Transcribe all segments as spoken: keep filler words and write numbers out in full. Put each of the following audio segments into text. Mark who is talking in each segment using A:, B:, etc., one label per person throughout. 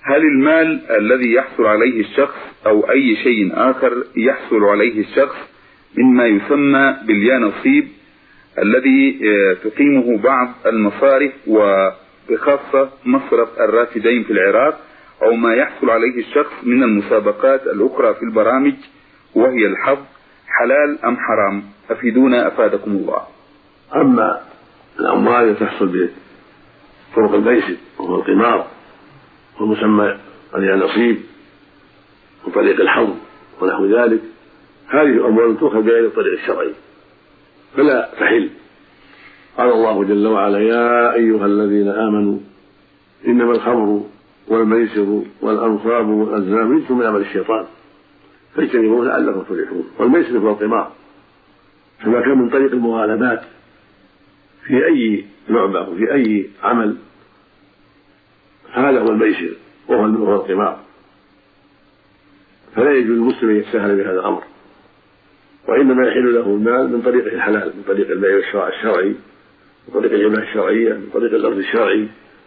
A: هل المال الذي يحصل عليه الشخص أو أي شيء آخر يحصل عليه الشخص مما يسمى باليانصيب الذي تقيمه بعض المصارف وبخاصة مصرف الرافدين في العراق، أو ما يحصل عليه الشخص من المسابقات الأخرى في البرامج وهي الحظ، حلال أم حرام؟ أفيدونا أفادكم الله.
B: أما الأموال التي تحصل بطرق الميسر وهو القمار ومسمى اليانصيب وطريق الحظ ونحو ذلك، هذه أموال تؤخذ بغير الطريق الشرعي فلا تحل. قال الله جل وعلا: يا أيها الذين آمنوا إنما الخمر والميسر والأنصاب والأزلام رجس من عمل الشيطان فاجتنبوه لعلكم تفلحون. والميسر هو القمار، فما كان من طريق المغالبات في أي لعبة وفي أي عمل هذا هو الميسر وهو القمار، فلا يجوز للمسلم ان يتساهل بهذا الامر، وانما يحل له المال من طريق الحلال، من طريق البيع الشرعي، من طريق الهبه الشرعيه، من طريق الارض الشرعي،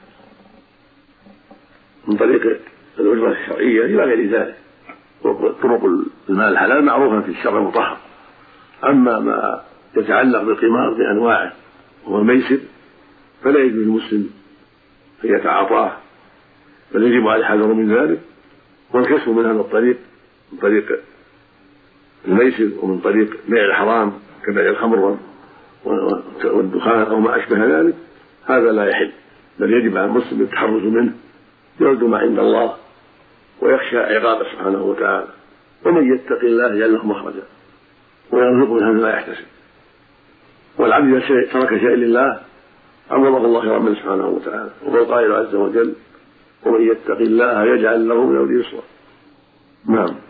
B: من طريق الاجره الشرعيه الى غير ذلك. طرق المال الحلال معروفه في الشرع المطهر. اما ما يتعلق بالقمار بانواعه وهو الميسر فلا يجوز للمسلم ان يتعاطاه، بل يجب عليه الحذر من ذلك والكسب من هذا الطريق، من طريق الميسر ومن طريق بيع الحرام كبيع الخمر والدخان او ما اشبه ذلك، هذا لا يحل، بل يجب على المسلم التحرز منه، يرجو ما عند الله ويخشى عقابه سبحانه وتعالى. ومن يتق الله يجعل له مخرجا ويرزقه من لا يحتسب. والعبد اذا ترك شيئا لله عوضه الله خيرا منه سبحانه وتعالى. وهو القائل عز وجل: ومن يتق الله يجعل له من امره يسرا. نعم.